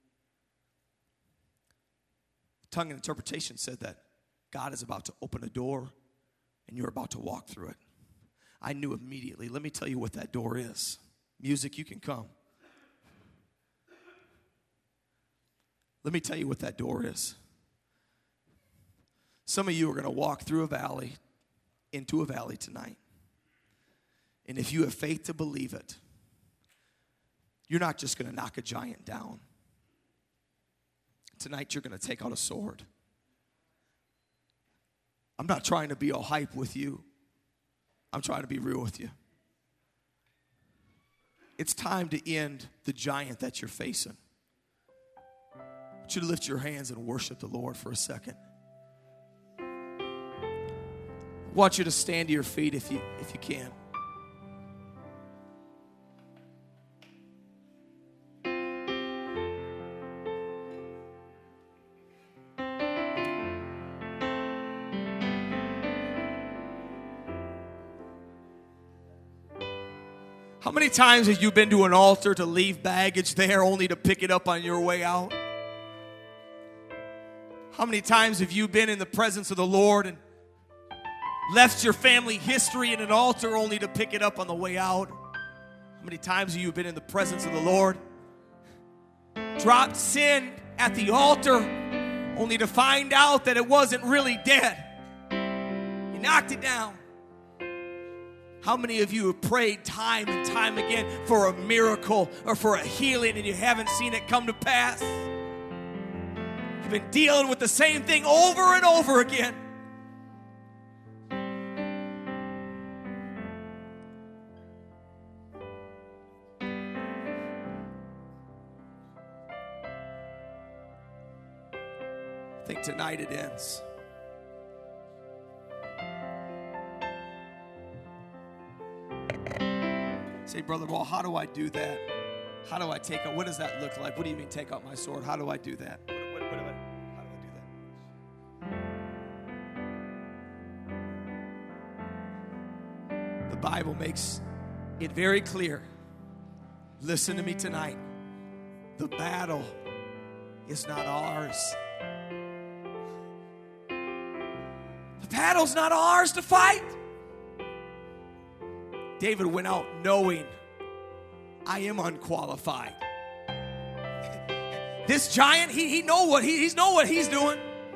Tongue and interpretation said that God is about to open a door and you're about to walk through it. I knew immediately. Let me tell you what that door is. Music, you can come. Let me tell you what that door is. Some of you are going to walk through a valley, into a valley tonight. And if you have faith to believe it, you're not just going to knock a giant down. Tonight you're going to take out a sword. I'm not trying to be all hype with you. I'm trying to be real with you. It's time to end the giant that you're facing. I want you to lift your hands and worship the Lord for a second. I want you to stand to your feet if you, if you can. How many times have you been to an altar to leave baggage there only to pick it up on your way out? How many times have you been in the presence of the Lord and left your family history in an altar only to pick it up on the way out? How many times have you been in the presence of the Lord, dropped sin at the altar only to find out that it wasn't really dead? You knocked it down. How many of you have prayed time and time again for a miracle or for a healing and you haven't seen it come to pass? You've been dealing with the same thing over and over again. I think tonight it ends. Say, Brother Wall, how do I do that? How do I take out? What does that look like? What do you mean take out my sword? How do I do that? What, what, what do I, how do I do that? The Bible makes it very clear. Listen to me tonight. The battle is not ours. The battle's not ours to fight. David went out knowing, I am unqualified. This giant, he, he know what he, he's know what he's doing.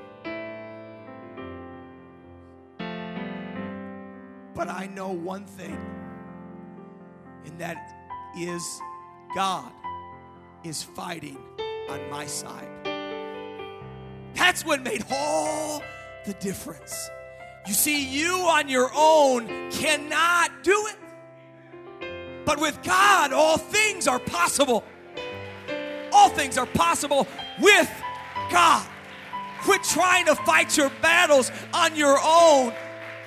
But I know one thing, and that is God is fighting on my side. That's what made all the difference. You see, you on your own cannot do it. But with God, all things are possible. All things are possible with God. Quit trying to fight your battles on your own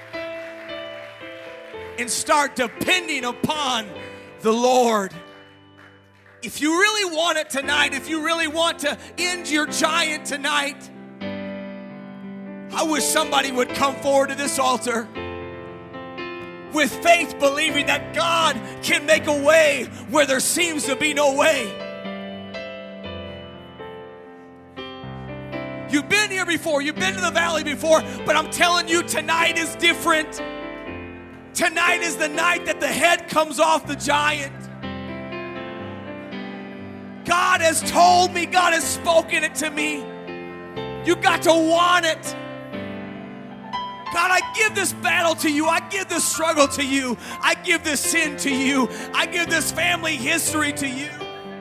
and start depending upon the Lord. If you really want it tonight, if you really want to end your giant tonight, I wish somebody would come forward to this altar with faith, believing that God can make a way where there seems to be no way. You've been here before, you've been to the valley before, but I'm telling you, tonight is different. Tonight is the night that the head comes off the giant. God has told me, God has spoken it to me. You got to want it. God, I give this battle to you. I give this struggle to you. I give this sin to you. I give this family history to you.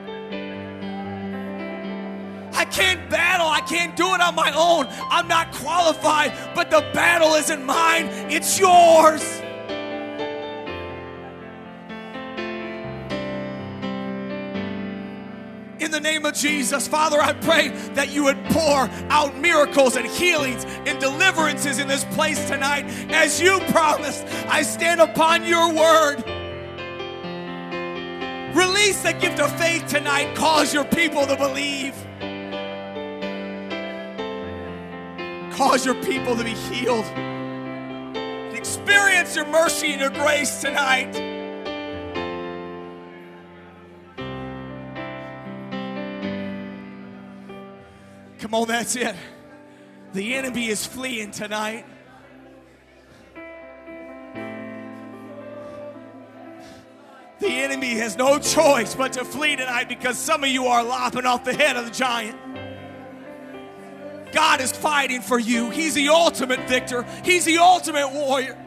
I can't battle. I can't do it on my own. I'm not qualified, but the battle isn't mine. It's yours. In the name of Jesus, Father, I pray that you would pour out miracles and healings and deliverances in this place tonight. As you promised, I stand upon your word. Release the gift of faith tonight. Cause your people to believe. Cause your people to be healed. And experience your mercy and your grace tonight. Come on, that's it. The enemy is fleeing tonight. The enemy has no choice but to flee tonight because some of you are lopping off the head of the giant. God is fighting for you. He's the ultimate victor. He's the ultimate warrior.